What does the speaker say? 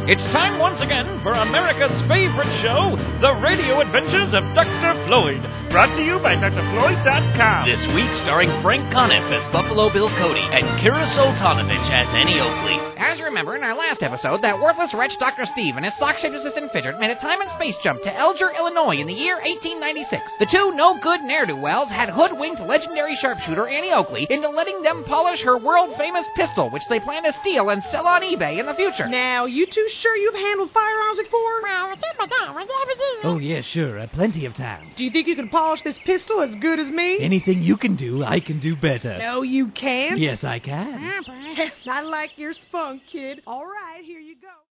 It's time once again for America's favorite show, The Radio Adventures of Dr. Floyd. Brought to you by drfloyd.com. This week, starring Frank Conniff as Buffalo Bill Cody and Kira Soltanovich as Annie Oakley. As you remember in our last episode, that worthless wretch Dr. Steve and his sock-shaped assistant Fidget made a time and space jump to Alger, Illinois in the year 1896. The two no-good ne'er-do-wells had hoodwinked legendary sharpshooter Annie Oakley into letting them polish her world-famous pistol, which they plan to steal and sell on eBay in the future. Now, you two sure you've handled firearms before? Oh, yeah, sure. Plenty of times. Do you think you can polish this pistol as good as me? Anything you can do, I can do better. No, you can't. Yes, I can. I like your spunk, kid. All right, here you go.